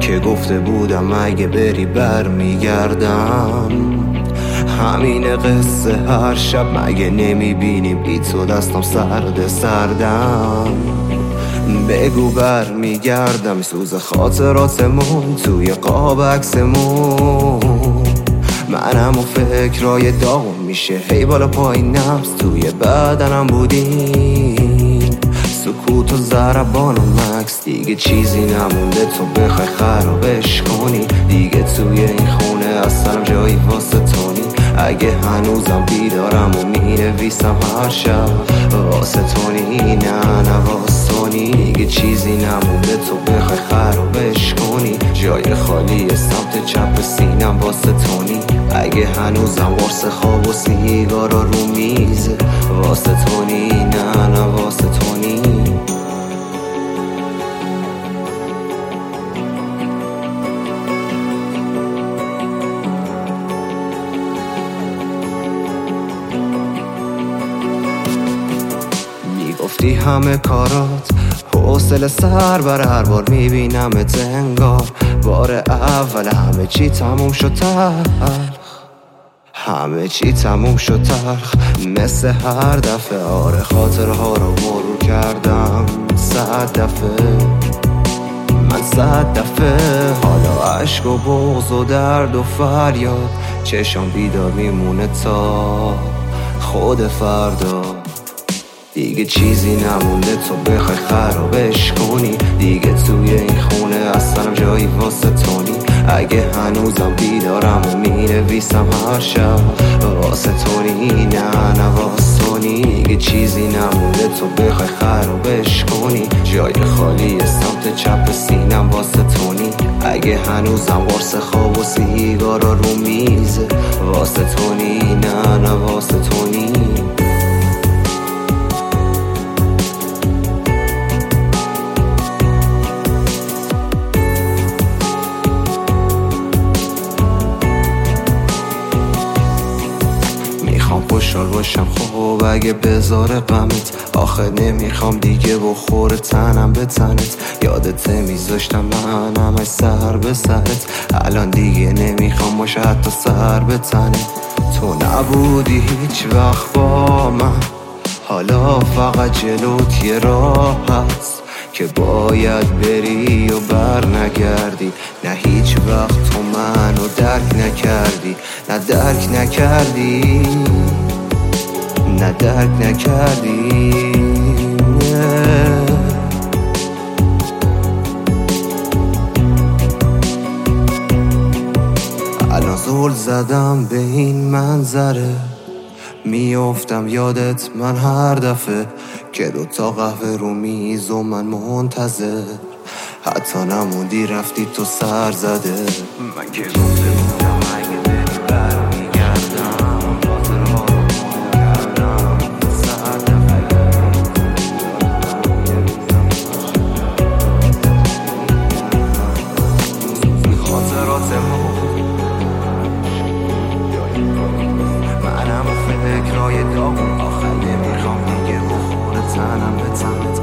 که گفته بودم اگه بری برمیگردم. همین قصه هر شب مگه نمیبینیم بی تو دستم سردم. بگو برمیگردم سوز خاطراتمون توی قاب عکسمون. منم و فکرای داغم میشه هی بالا پایین نبض توی بدنم بودیم. سکوت و ضربان و مکس دیگه چیزی نمونده تو بخوای خرابش کنی. دیگه توی این خونه اصلا جایی واسه تو نی. اگه هنوزم بیدارم و مینویسم هر شب واسه تو نی. نه واسه تو نی. دیگه چیزی نمونده تو بخوای خرابش کنی. جای خالی سمت چپ سینم واسه تو نی. اگه هنوزم قرص خواب و سیگارا رو میزه واسه تو نی. نه واسه تو نی. گفتی همه کارات حوصله سر بر هر بار میبینمت انگار بار اول همه چی تموم شد تلخ. همه چی تموم شد تلخ مثل هر دفعه. آره خاطرها رو مرور کردم 100 دفعه. من 100 دفعه حالا عشق و بغض و درد و فریاد چشم بیدار میمونه تا خود فردا. دیگه چیزی نمونده تو بخوای خرابش کنی. دیگه توی این خونه اصلا جایی واسه تو نی. اگه هنوزم بیدارم و مینویسم هر شب واسه تو نی. نه واسه تو نی. دیگه چیزی نمونده تو بخوای خرابش کنی. جای خالی سمت چپ سینم واسه تو نی. اگه هنوزم قرص خواب و سیگارا رو میزه واسه تو نی. نه واسه تو نی. خوشحال باشم خب اگه بذاره غمت. آخه نمیخوام دیگه بخوره تنم به تنت. یادت میذاشتم منم از سر به سرت. الان دیگه نمیخوام باشه حتی سر به تنت. تو نبودی هیچ وقت با من. حالا فقط جلوت یه راه هست که باید بری و بر نگردی. نه هیچ وقت تو منو درک نکردی. نه درک نکردی. نه درک نکردی. الان زل زدم به این منظره. میافتم یادت من هر دفعه که 2 قهوه رو میز و من منتظر. حتی نموندی رفتی تو سر زده. من که گفته بودم اگه بری برمیگردم. خاطرها رو مرور کردم 100 دفعه. خاطراتمون منم و فکرای داغم. آخه نمیخوام دیگه بخوره تنم به تنت.